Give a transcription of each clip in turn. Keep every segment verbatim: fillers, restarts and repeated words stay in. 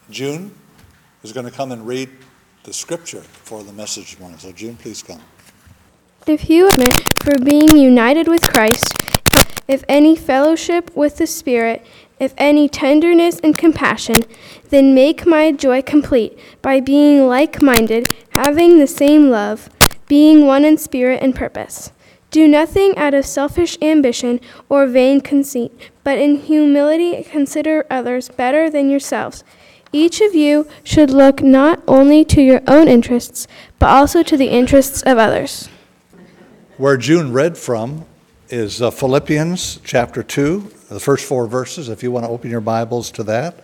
June is going to come and read the scripture for the message this morning. So June, please come. If you admit for being united with Christ, if any fellowship with the Spirit, if any tenderness and compassion, then make my joy complete by being like-minded, having the same love, being one in spirit and purpose. Do nothing out of selfish ambition or vain conceit, but in humility consider others better than yourselves. Each of you should look not only to your own interests, but also to the interests of others. Where June read from is uh, Philippians chapter two, the first four verses, if you want to open your Bibles to that.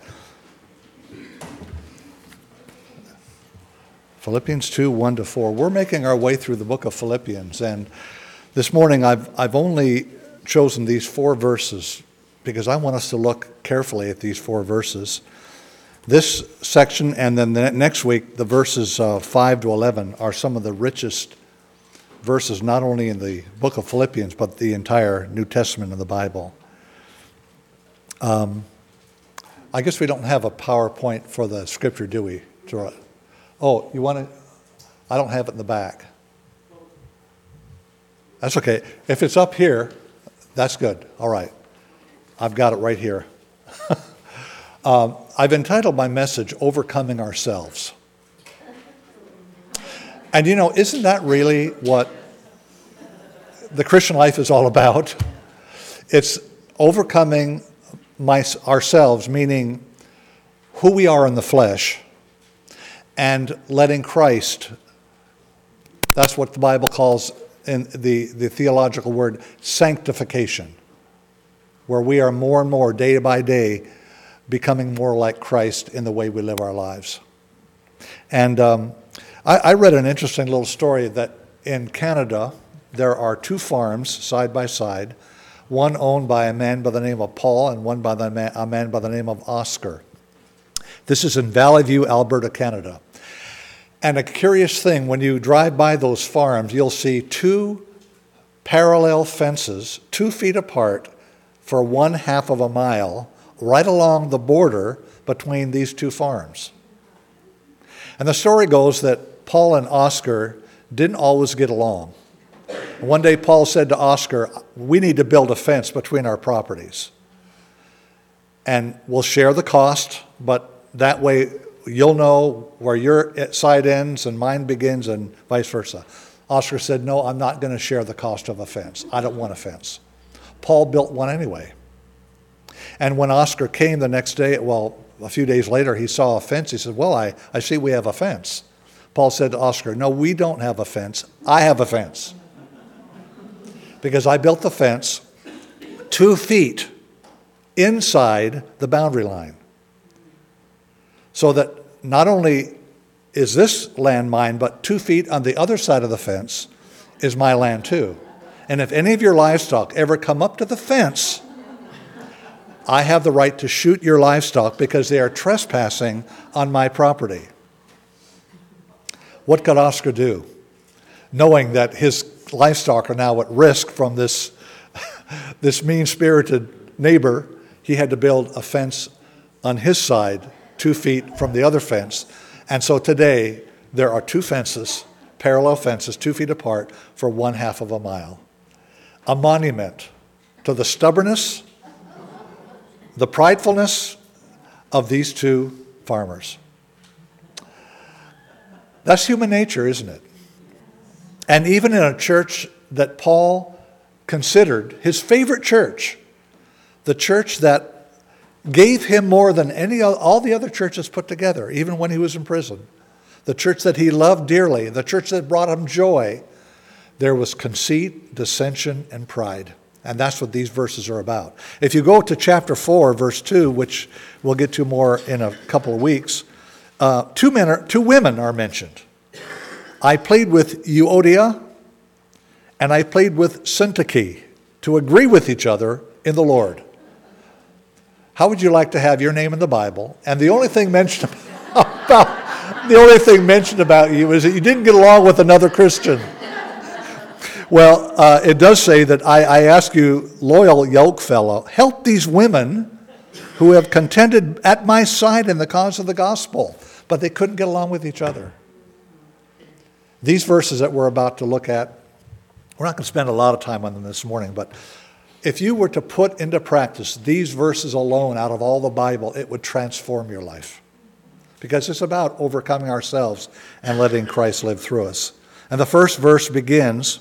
Philippians two, one to four. We're making our way through the book of Philippians, and this morning I've I've only chosen these four verses because I want us to look carefully at these four verses. This section and then the next week, the verses uh, five to eleven are some of the richest verses, not only in the book of Philippians, but the entire New Testament of the Bible. Um, I guess we don't have a PowerPoint for the scripture, do we? Oh, you want to? I don't have it in the back. That's okay. If it's up here, that's good. All right. I've got it right here. um, I've entitled my message, Overcoming Ourselves. And you know, isn't that really what the Christian life is all about? It's overcoming my, ourselves, meaning who we are in the flesh, and letting Christ, that's what the Bible calls in the, the theological word, sanctification, where we are more and more, day by day, becoming more like Christ in the way we live our lives. And um, I, I read an interesting little story that in Canada, there are two farms side by side, one owned by a man by the name of Paul and one by the man, a man by the name of Oscar. This is in Valley View, Alberta, Canada. And a curious thing, when you drive by those farms, you'll see two parallel fences, two feet apart for one half of a mile, right along the border between these two farms. And the story goes that Paul and Oscar didn't always get along. One day Paul said to Oscar, we need to build a fence between our properties. And we'll share the cost, but that way you'll know where your side ends and mine begins and vice versa. Oscar said, no, I'm not going to share the cost of a fence. I don't want a fence. Paul built one anyway. And when Oscar came the next day, well, a few days later, he saw a fence. He said, well, I, I see we have a fence. Paul said to Oscar, no, we don't have a fence. I have a fence. Because I built the fence two feet inside the boundary line. So that not only is this land mine, but two feet on the other side of the fence is my land too. And if any of your livestock ever come up to the fence, I have the right to shoot your livestock because they are trespassing on my property. What could Oscar do? Knowing that his livestock are now at risk from this, this mean-spirited neighbor, he had to build a fence on his side, two feet from the other fence. And so today, there are two fences, parallel fences, two feet apart for one half of a mile. A monument to the stubbornness, the pridefulness of these two farmers. That's human nature, isn't it? And even in a church that Paul considered his favorite church, the church that gave him more than any all the other churches put together, even when he was in prison, the church that he loved dearly, the church that brought him joy, there was conceit, dissension, and pride. And that's what these verses are about. If you go to chapter four, verse two, which we'll get to more in a couple of weeks, uh, two men are, two women are mentioned. I plead with Euodia and I plead with Syntyche to agree with each other in the Lord. How would you like to have your name in the Bible? And the only thing mentioned about the only thing mentioned about you is that you didn't get along with another Christian. Well, uh, it does say that I, I ask you, loyal yoke fellow, help these women who have contended at my side in the cause of the gospel, but they couldn't get along with each other. These verses that we're about to look at, we're not going to spend a lot of time on them this morning, but if you were to put into practice these verses alone out of all the Bible, it would transform your life. Because it's about overcoming ourselves and letting Christ live through us. And the first verse begins,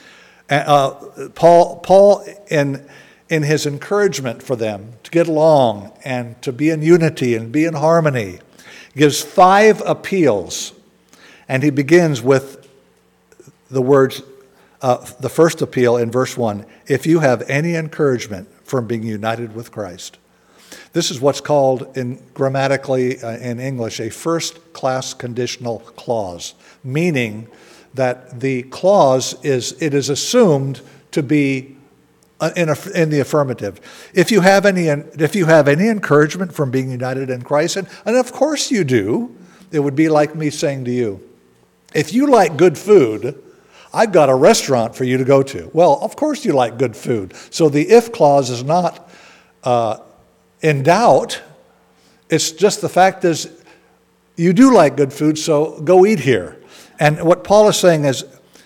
uh, Paul, Paul in, in his encouragement for them to get along and to be in unity and be in harmony, gives five appeals. And he begins with the words, uh, the first appeal in verse one, if you have any encouragement from being united with Christ. This is what's called in grammatically uh, in English a first-class conditional clause, meaning that the clause is, it is assumed to be in, a, in the affirmative. If you have any, if you have any encouragement from being united in Christ, and, and of course you do, it would be like me saying to you, if you like good food, I've got a restaurant for you to go to. Well, of course you like good food. So the if clause is not uh, in doubt. It's just the fact is you do like good food, so go eat here. And what Paul is saying is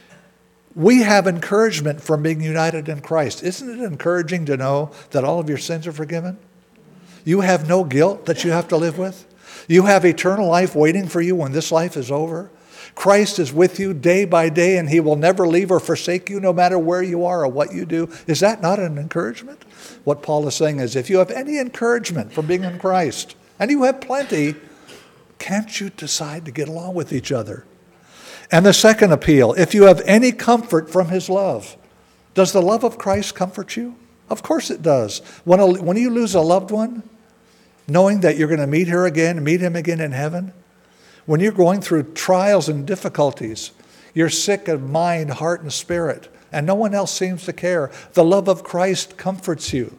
we have encouragement from being united in Christ. Isn't it encouraging to know that all of your sins are forgiven? You have no guilt that you have to live with. You have eternal life waiting for you when this life is over. Christ is with you day by day, and he will never leave or forsake you no matter where you are or what you do. Is that not an encouragement? What Paul is saying is if you have any encouragement from being in Christ, and you have plenty, can't you decide to get along with each other? And the second appeal, if you have any comfort from his love. Does the love of Christ comfort you? Of course it does. When, a, when you lose a loved one, knowing that you're going to meet her again, meet him again in heaven, when you're going through trials and difficulties, you're sick of mind, heart, and spirit, and no one else seems to care, the love of Christ comforts you.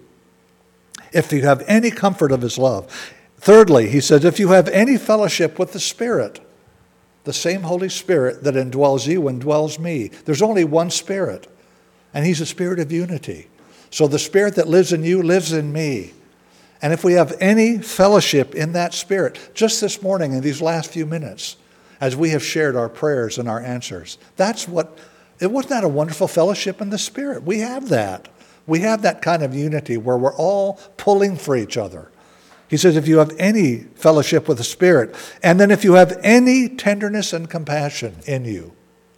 If you have any comfort of his love. Thirdly, he says, if you have any fellowship with the Spirit, the same Holy Spirit that indwells you indwells me. There's only one Spirit, and he's a spirit of unity. So the Spirit that lives in you lives in me. And if we have any fellowship in that Spirit, just this morning in these last few minutes, as we have shared our prayers and our answers, that's what, it wasn't that a wonderful fellowship in the Spirit? We have that. We have that kind of unity where we're all pulling for each other. He says, if you have any fellowship with the Spirit, and then if you have any tenderness and compassion in you.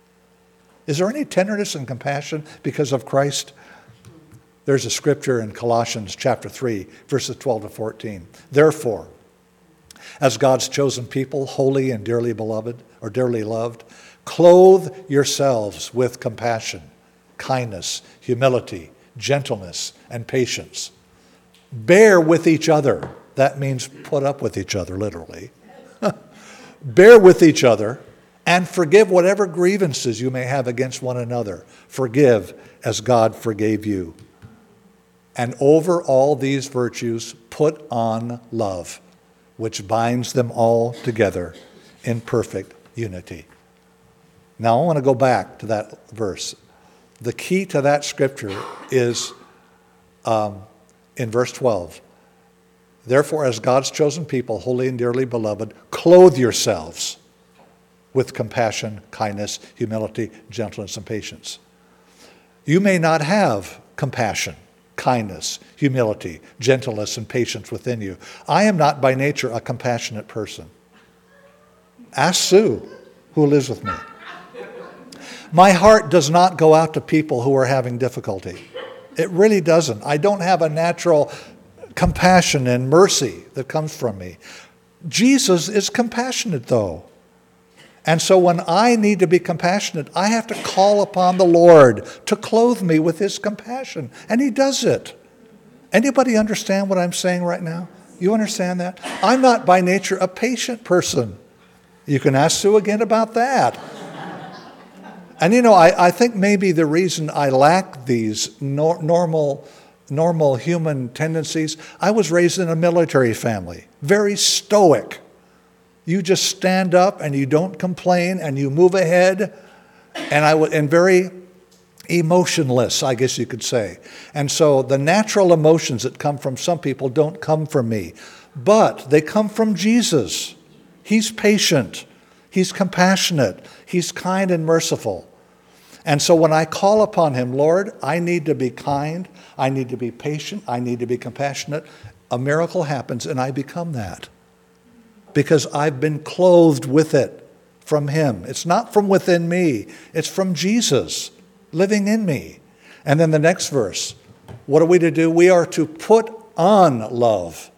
Is there any tenderness and compassion because of Christ? There's a scripture in Colossians chapter three, verses twelve to fourteen. Therefore, as God's chosen people, holy and dearly beloved, or dearly loved, clothe yourselves with compassion, kindness, humility, gentleness, and patience. Bear with each other. That means put up with each other, literally. Bear with each other and forgive whatever grievances you may have against one another. Forgive as God forgave you. And over all these virtues, put on love, which binds them all together in perfect unity. Now I want to go back to that verse. The key to that scripture is um, in verse twelve. Therefore, as God's chosen people, holy and dearly beloved, clothe yourselves with compassion, kindness, humility, gentleness, and patience. You may not have compassion, kindness, humility, gentleness, and patience within you. I am not by nature a compassionate person. Ask Sue, who lives with me. My heart does not go out to people who are having difficulty. It really doesn't. I don't have a natural compassion and mercy that comes from me. Jesus is compassionate, though. And so when I need to be compassionate, I have to call upon the Lord to clothe me with his compassion. And he does it. Anybody understand what I'm saying right now? You understand that? I'm not by nature a patient person. You can ask Sue again about that. And you know, I, I think maybe the reason I lack these nor- normal normal human tendencies, I was raised in a military family, very stoic. You just stand up and you don't complain and you move ahead. And I was, and very emotionless, I guess you could say. And so the natural emotions that come from some people don't come from me, but they come from Jesus. He's patient. He's compassionate. He's kind and merciful. And so when I call upon him, Lord, I need to be kind. I need to be patient. I need to be compassionate. A miracle happens and I become that because I've been clothed with it from him. It's not from within me. It's from Jesus living in me. And then the next verse, what are we to do? We are to put on love.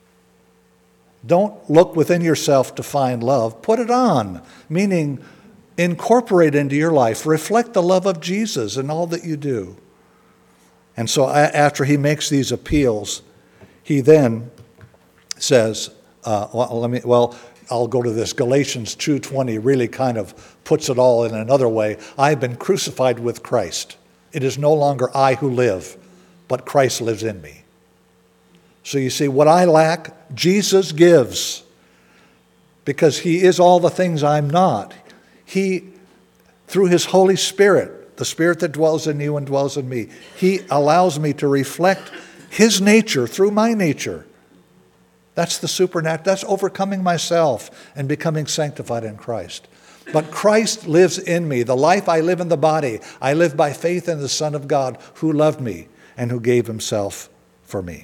Don't look within yourself to find love. Put it on, meaning incorporate into your life. Reflect the love of Jesus in all that you do. And so after he makes these appeals, he then says, uh, well, let me, well, I'll go to this. Galatians two twenty really kind of puts it all in another way. I've been crucified with Christ. It is no longer I who live, but Christ lives in me. So you see, what I lack, Jesus gives, because he is all the things I'm not. He, through his Holy Spirit, the Spirit that dwells in you and dwells in me, he allows me to reflect his nature through my nature. That's the supernatural. That's overcoming myself and becoming sanctified in Christ. But Christ lives in me. The life I live in the body, I live by faith in the Son of God who loved me and who gave himself for me.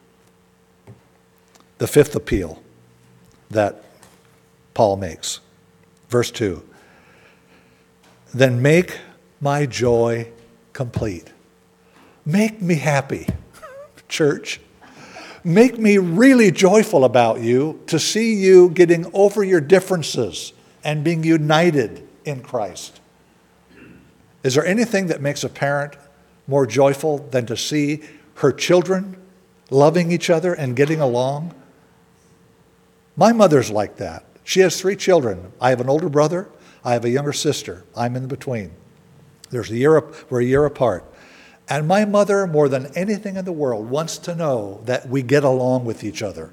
The fifth appeal that Paul makes, verse two. Then make my joy complete. Make me happy, church. Make me really joyful about you to see you getting over your differences and being united in Christ. Is there anything that makes a parent more joyful than to see her children loving each other and getting along? My mother's like that. She has three children. I have an older brother. I have a younger sister. I'm in between. There's a year, we're a year apart. And my mother, more than anything in the world, wants to know that we get along with each other.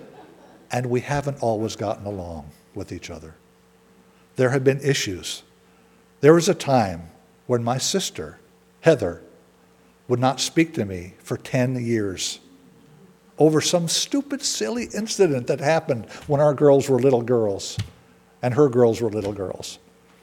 And we haven't always gotten along with each other. There have been issues. There was a time when my sister, Heather, would not speak to me for ten years over some stupid, silly incident that happened when our girls were little girls and her girls were little girls.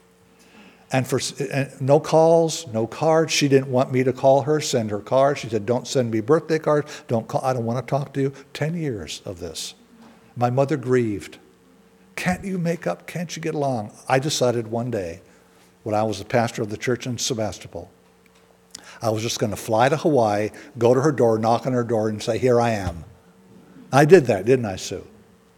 And for and no calls, no cards. She didn't want me to call her, send her cards. She said, don't send me birthday cards. Don't call. I don't want to talk to you. Ten years of this. My mother grieved. Can't you make up? Can't you get along? I decided one day, when I was the pastor of the church in Sebastopol, I was just going to fly to Hawaii, go to her door, knock on her door, and say, here I am. I did that, didn't I, Sue?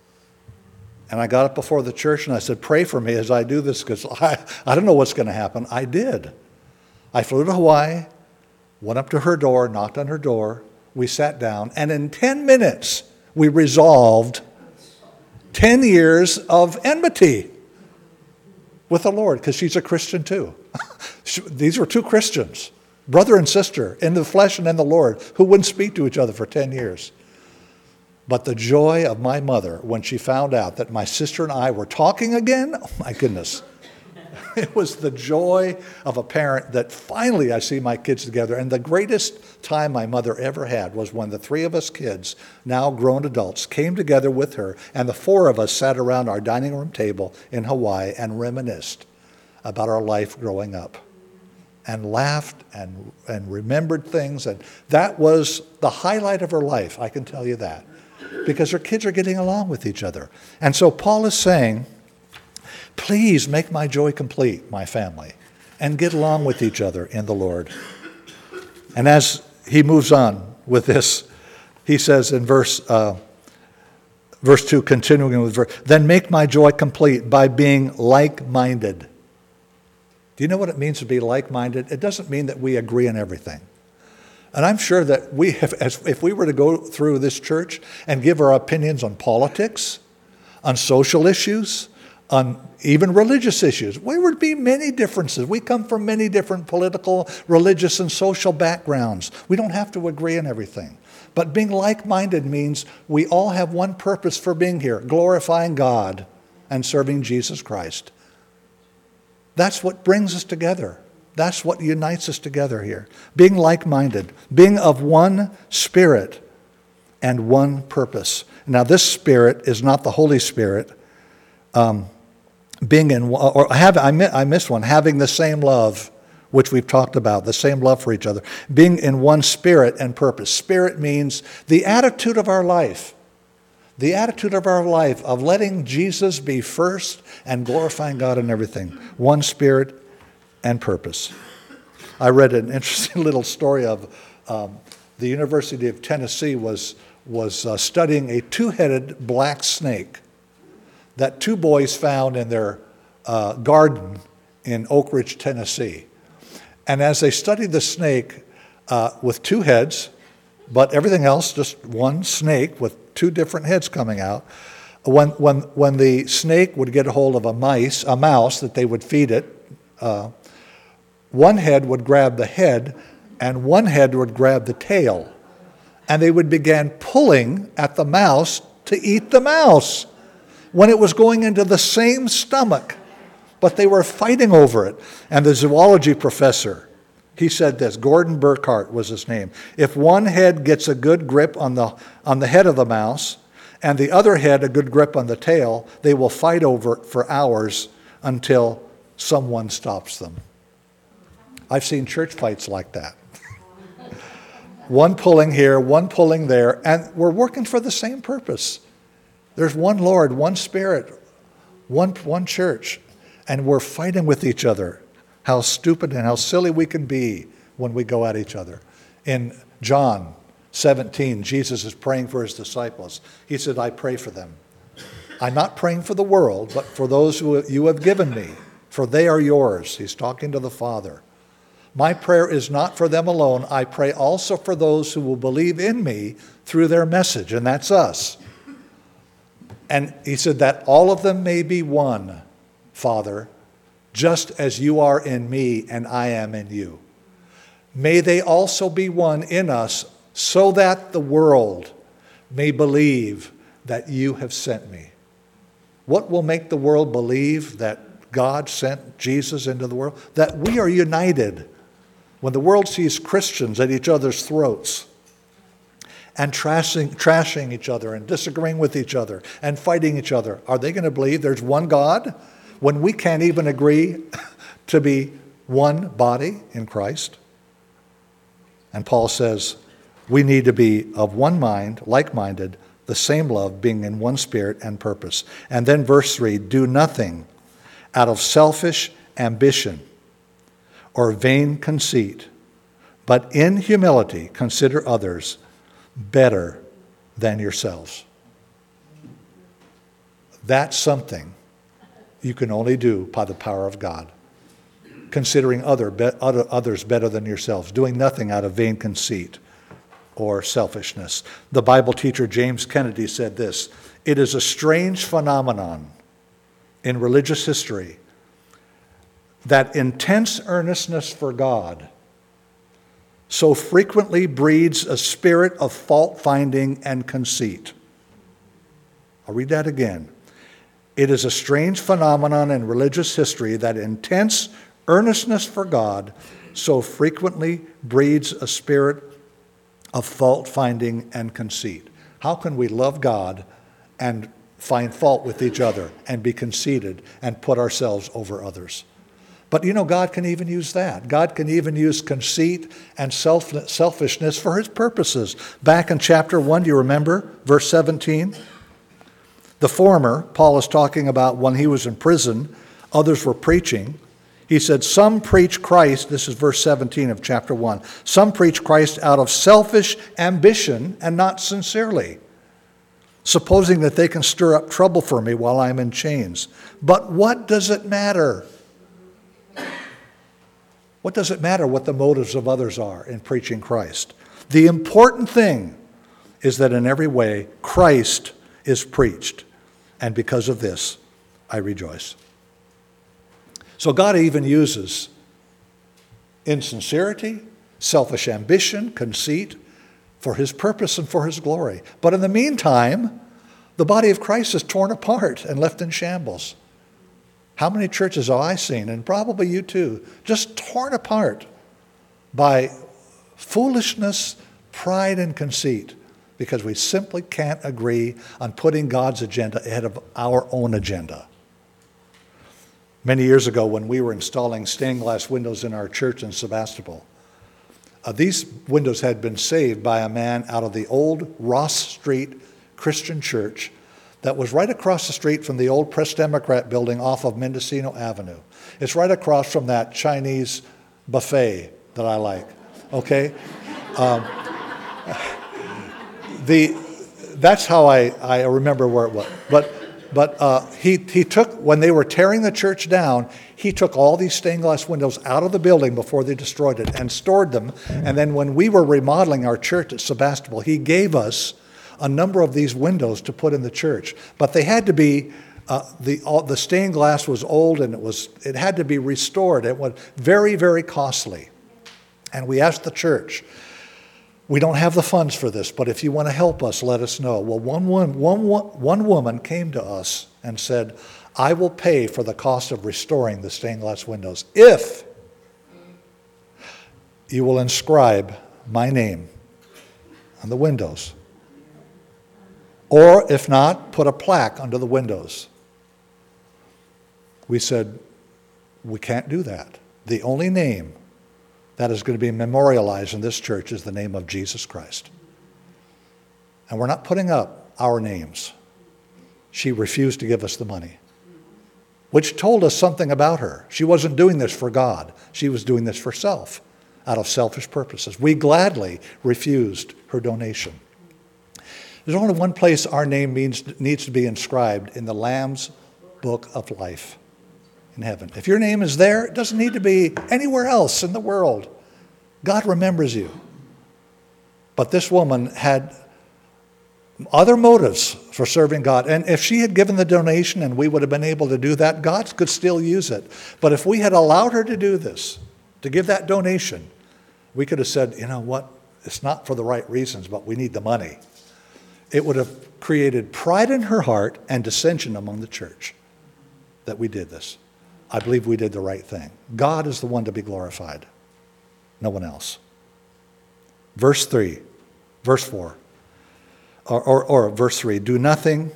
And I got up before the church and I said, pray for me as I do this because I, I don't know what's going to happen. I did. I flew to Hawaii, went up to her door, knocked on her door. We sat down, and in ten minutes, we resolved ten years of enmity with the Lord because she's a Christian too. These were two Christians, brother and sister, in the flesh and in the Lord, who wouldn't speak to each other for ten years. But the joy of my mother when she found out that my sister and I were talking again, oh my goodness. It was the joy of a parent that finally I see my kids together. And the greatest time my mother ever had was when the three of us kids, now grown adults, came together with her, and the four of us sat around our dining room table in Hawaii and reminisced about our life growing up and laughed and, and remembered things. And that was the highlight of her life, I can tell you that. Because her kids are getting along with each other. And so Paul is saying, please make my joy complete, my family, and get along with each other in the Lord. And as he moves on with this, he says in verse uh, verse two, continuing with verse, then make my joy complete by being like-minded. Do you know what it means to be like-minded? It doesn't mean that we agree on everything. And I'm sure that we have, as if we were to go through this church and give our opinions on politics, on social issues, on even religious issues, there would be many differences. We come from many different political, religious, and social backgrounds. We don't have to agree on everything. But being like-minded means we all have one purpose for being here, glorifying God and serving Jesus Christ. That's what brings us together. That's what unites us together here. Being like-minded, being of one spirit and one purpose. Now, this spirit is not the Holy Spirit. Um, being in, or have, I, I missed one, having the same love, which we've talked about, the same love for each other. Being in one spirit and purpose. Spirit means the attitude of our life. The attitude of our life of letting Jesus be first and glorifying God in everything. One spirit and purpose. I read an interesting little story of um, the University of Tennessee was, was uh, studying a two-headed black snake that two boys found in their uh, garden in Oak Ridge, Tennessee. And as they studied the snake uh, with two heads, but everything else, just one snake with two different heads coming out, when, when, when the snake would get a hold of a mice, a mouse that they would feed it, uh, one head would grab the head and one head would grab the tail. And they would begin pulling at the mouse to eat the mouse when it was going into the same stomach. But they were fighting over it. And the zoology professor, he said this, Gordon Burkhart was his name. If one head gets a good grip on the, on the head of the mouse and the other head a good grip on the tail, they will fight over it for hours until someone stops them. I've seen church fights like that. One pulling here, one pulling there, and we're working for the same purpose. There's one Lord, one Spirit, one, one church, and we're fighting with each other. How stupid and how silly we can be when we go at each other. In John seventeen, Jesus is praying for his disciples. He said, I pray for them. I'm not praying for the world, but for those who you have given me, for they are yours. He's talking to the Father. My prayer is not for them alone. I pray also for those who will believe in me through their message, and that's us. And he said that all of them may be one, Father, just as you are in me and I am in you. May they also be one in us, so that the world may believe that you have sent me. What will make the world believe that God sent Jesus into the world? That we are united. When the world sees Christians at each other's throats and trashing, trashing each other and disagreeing with each other and fighting each other, are they going to believe there's one God when we can't even agree to be one body in Christ? And Paul says we need to be of one mind, like-minded, the same love, being in one spirit and purpose. And then verse three, do nothing out of selfish ambition or vain conceit, but in humility consider others better than yourselves. That's something you can only do by the power of God. Considering other, be, other, others better than yourselves, doing nothing out of vain conceit or selfishness. The Bible teacher James Kennedy said this, it is a strange phenomenon in religious history that intense earnestness for God so frequently breeds a spirit of fault-finding and conceit. I'll read that again. It is a strange phenomenon in religious history that intense earnestness for God so frequently breeds a spirit of fault-finding and conceit. How can we love God and find fault with each other and be conceited and put ourselves over others? But you know, God can even use that. God can even use conceit and self, selfishness for his purposes. Back in chapter one, do you remember? Verse seventeen. The former, Paul is talking about when he was in prison, others were preaching. He said, some preach Christ, this is verse seventeen of chapter one, some preach Christ out of selfish ambition and not sincerely, supposing that they can stir up trouble for me while I'm in chains. But what does it matter? What does it matter what the motives of others are in preaching Christ? The important thing is that in every way, Christ is preached. And because of this, I rejoice. So God even uses insincerity, selfish ambition, conceit for his purpose and for his glory. But in the meantime, the body of Christ is torn apart and left in shambles. How many churches have I seen, and probably you too, just torn apart by foolishness, pride, and conceit, because we simply can't agree on putting God's agenda ahead of our own agenda. Many years ago, when we were installing stained glass windows in our church in Sebastopol, uh, these windows had been saved by a man out of the old Ross Street Christian church that was right across the street from the old Press Democrat building off of Mendocino Avenue. It's right across from that Chinese buffet that I like, okay? Um, the, that's how I, I remember where it was. But, but uh, he, he took, when they were tearing the church down, he took all these stained glass windows out of the building before they destroyed it and stored them. And then when we were remodeling our church at Sebastopol, he gave us a number of these windows to put in the church. But they had to be, uh, the, all, the stained glass was old and it, was, it had to be restored. It was very, very costly. And we asked the church, we don't have the funds for this, but if you want to help us, let us know. Well, one, one, one, one woman came to us and said, I will pay for the cost of restoring the stained glass windows if you will inscribe my name on the windows. Or if not, put a plaque under the windows. We said, we can't do that. The only name that is going to be memorialized in this church is the name of Jesus Christ. And we're not putting up our names. She refused to give us the money, which told us something about her. She wasn't doing this for God. She was doing this for self, out of selfish purposes. We gladly refused her donation. There's only one place our name means, needs to be inscribed, in the Lamb's Book of Life in heaven. If your name is there, it doesn't need to be anywhere else in the world. God remembers you. But this woman had other motives for serving God. And if she had given the donation and we would have been able to do that, God could still use it. But if we had allowed her to do this, to give that donation, we could have said, you know what, it's not for the right reasons, but we need the money. It would have created pride in her heart and dissension among the church that we did this. I believe we did the right thing. God is the one to be glorified, no one else. Verse three, verse four, or, or, or verse three, do nothing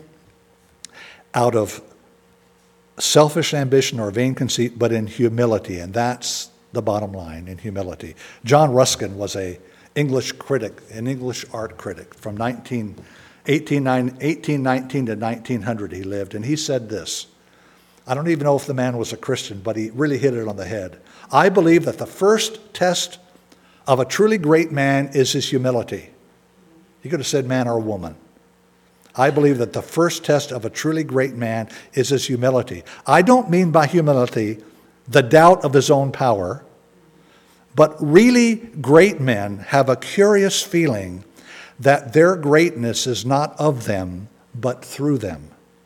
out of selfish ambition or vain conceit, but in humility. And that's the bottom line, in humility. John Ruskin was a English critic, an English art critic from eighteen nineteen to nineteen hundred he lived, and he said this. I don't even know if the man was a Christian, but he really hit it on the head. I believe that the first test of a truly great man is his humility. He could have said man or woman. I believe that the first test of a truly great man is his humility. I don't mean by humility the doubt of his own power, but really great men have a curious feeling that their greatness is not of them, but through them.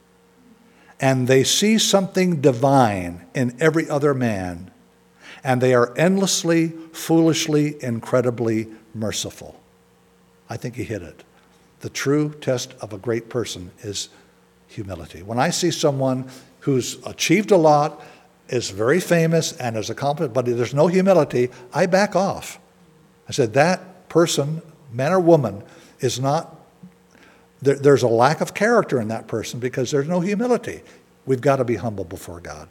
And they see something divine in every other man, and they are endlessly, foolishly, incredibly merciful. I think he hit it. The true test of a great person is humility. When I see someone who's achieved a lot, is very famous, and is accomplished, but there's no humility, I back off. I said, that person, man or woman, is not, there, there's a lack of character in that person because there's no humility. We've got to be humble before God.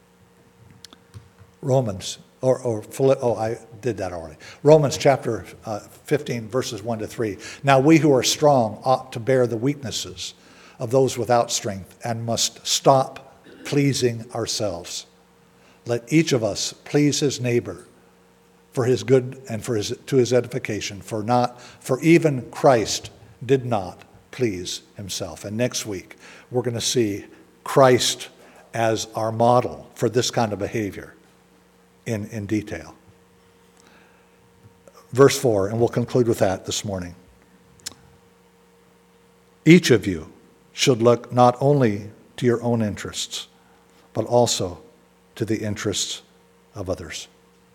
Romans, or, or oh, I did that already. Romans chapter uh, fifteen, verses one to three. Now we who are strong ought to bear the weaknesses of those without strength and must stop pleasing ourselves. Let each of us please his neighbor for his good and for his, to his edification, for not, for even Christ did not please himself. And next week, we're going to see Christ as our model for this kind of behavior in, in detail. Verse four, and we'll conclude with that this morning. Each of you should look not only to your own interests, but also to the interests of others.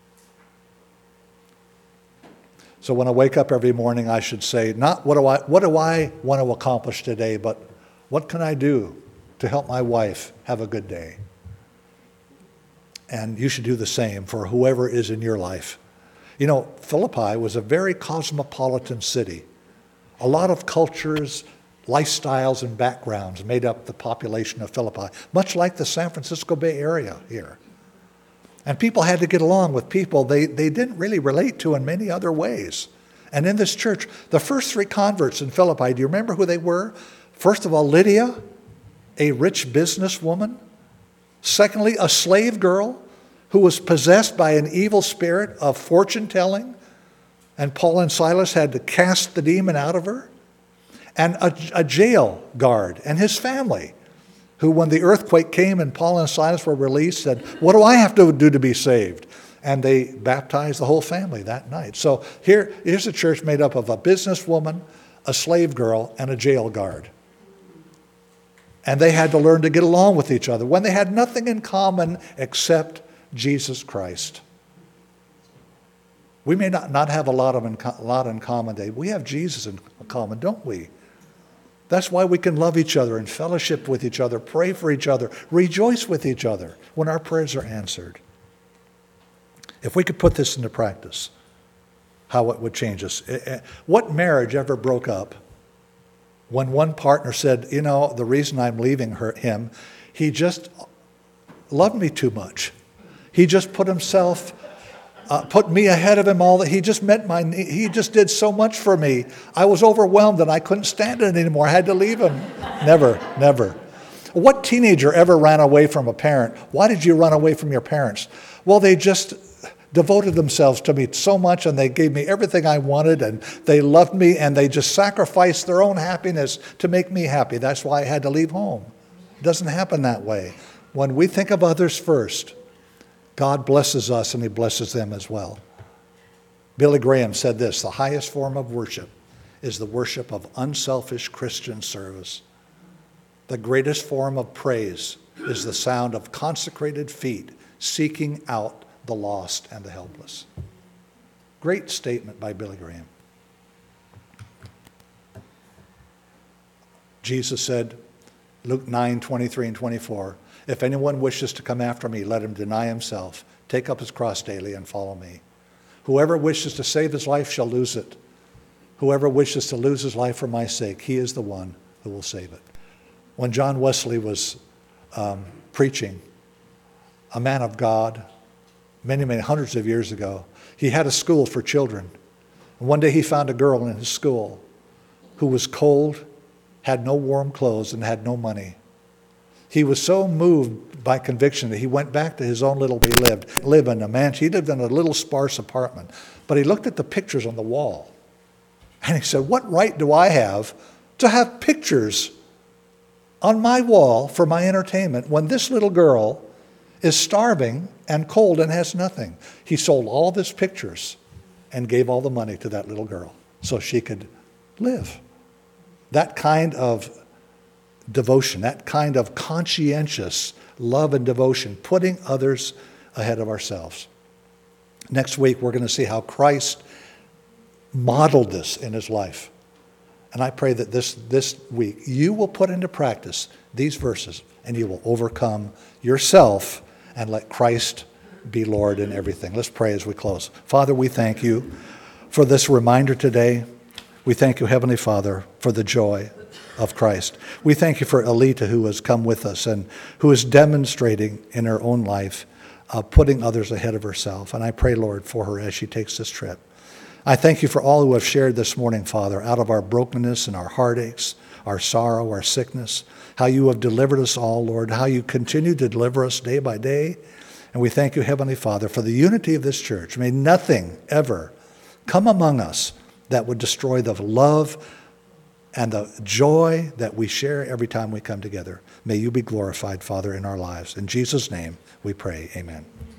So when I wake up every morning, I should say, not what do I, what do I want to accomplish today, but what can I do to help my wife have a good day? And you should do the same for whoever is in your life. You know, Philippi was a very cosmopolitan city. A lot of cultures, lifestyles, and backgrounds made up the population of Philippi, much like the San Francisco Bay Area here. And people had to get along with people they, they didn't really relate to in many other ways. And in this church, the first three converts in Philippi, do you remember who they were? First of all, Lydia, a rich businesswoman. Secondly, a slave girl who was possessed by an evil spirit of fortune-telling, and Paul and Silas had to cast the demon out of her. And a, a jail guard and his family, who when the earthquake came and Paul and Silas were released, said, what do I have to do to be saved? And they baptized the whole family that night. So here, here's a church made up of a businesswoman, a slave girl, and a jail guard. And they had to learn to get along with each other when they had nothing in common except Jesus Christ. We may not, not have a lot, of in, a lot in common today. We have Jesus in common, don't we? That's why we can love each other and fellowship with each other, pray for each other, rejoice with each other when our prayers are answered. If we could put this into practice, how it would change us. What marriage ever broke up when one partner said, you know, the reason I'm leaving her, him, he just loved me too much. He just put himself, uh, put me ahead of him all that. He just met my, he just did so much for me. I was overwhelmed and I couldn't stand it anymore. I had to leave him. Never, never. What teenager ever ran away from a parent? Why did you run away from your parents? Well, they just devoted themselves to me so much and they gave me everything I wanted and they loved me and they just sacrificed their own happiness to make me happy. That's why I had to leave home. It doesn't happen that way. When we think of others first, God blesses us and he blesses them as well. Billy Graham said this, the highest form of worship is the worship of unselfish Christian service. The greatest form of praise is the sound of consecrated feet seeking out the lost and the helpless. Great statement by Billy Graham. Jesus said, Luke nine, twenty-three and twenty-four, if anyone wishes to come after me, let him deny himself, take up his cross daily and follow me. Whoever wishes to save his life shall lose it. Whoever wishes to lose his life for my sake, he is the one who will save it. When John Wesley was um, preaching, a man of God, many, many hundreds of years ago, he had a school for children. And one day he found a girl in his school who was cold, had no warm clothes, and had no money. He was so moved by conviction that he went back to his own little, he lived, lived in a mansion. He lived in a little sparse apartment. But he looked at the pictures on the wall. And he said, what right do I have to have pictures on my wall for my entertainment when this little girl is starving and cold and has nothing? He sold all of his pictures and gave all the money to that little girl so she could live. That kind of devotion, that kind of conscientious love and devotion, putting others ahead of ourselves. Next week, we're going to see how Christ modeled this in his life. And I pray that this, this week you will put into practice these verses and you will overcome yourself and let Christ be Lord in everything. Let's pray as we close. Father, we thank you for this reminder today. We thank you, Heavenly Father, for the joy of Christ. We thank you for Alita, who has come with us and who is demonstrating in her own life, uh, putting others ahead of herself. And I pray, Lord, for her as she takes this trip. I thank you for all who have shared this morning, Father, out of our brokenness and our heartaches, our sorrow, our sickness, how you have delivered us all, Lord, how you continue to deliver us day by day. And we thank you, Heavenly Father, for the unity of this church. May nothing ever come among us that would destroy the love and the joy that we share every time we come together. May you be glorified, Father, in our lives. In Jesus' name we pray, amen.